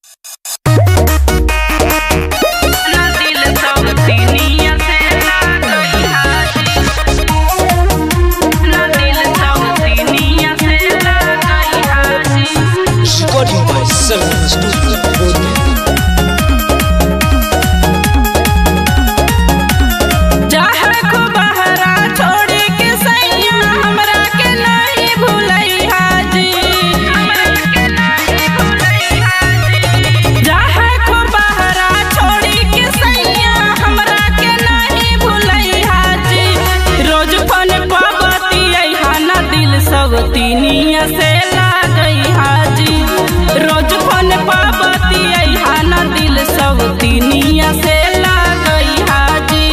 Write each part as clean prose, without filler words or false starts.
से लागई हाजी रोज फोन पाबती ना दिल सब तीनिया से लागई हाजी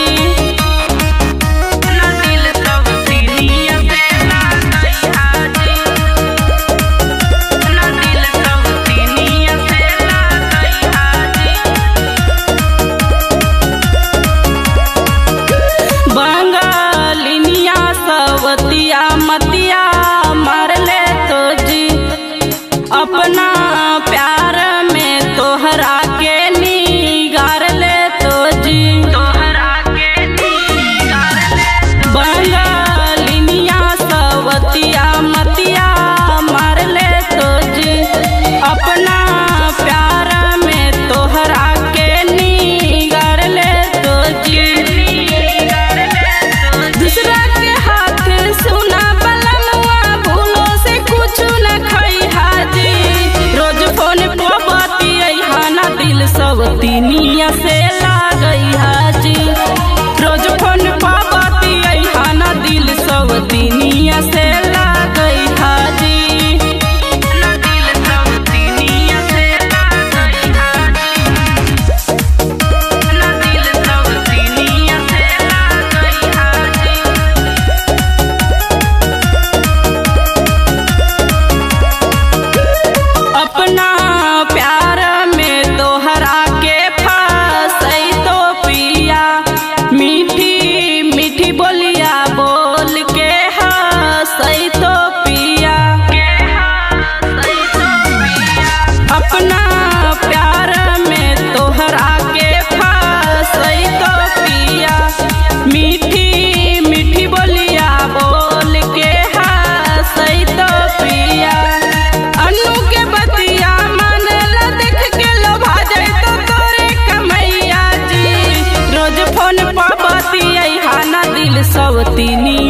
ना दिल सब तीनिया से लागई हाजी ना दिल सब तीनिया से लागई हाजी बंगालिनिया सवतिया मतिया अपना प्यार में तोहरा के निगार ले तो जी तोहरा के निगार ले बंगालिनिया सवतिया मतिया मार ले तो जी अपना प्यार में तोहरा के निगार ले तो जी दूसरा के हाथ सुना बलनुआ भूलो से कुछ न खई सब तीनिया से लागई हाजी रोज फोन पाबती ना दिल सब तीनिया से लागई हाजी ना दिल सब तीनिया से लागई हाजी ना दिल सब तीनिया से लागई हाजी अपना प्यार में तोहरा के फसई तो पिया मीठी मीठी बोलिया बोल के हसई तो पिया अपना प्यार में तोहरा के फसई तो पिया मीठी मीठी बोलिया बोल के हसई तो पिया अनु के बतिया मानेला देख के लोभा जाए तो तोरे कमैया जी रोज फोन पाबती ना दिल सब तीनी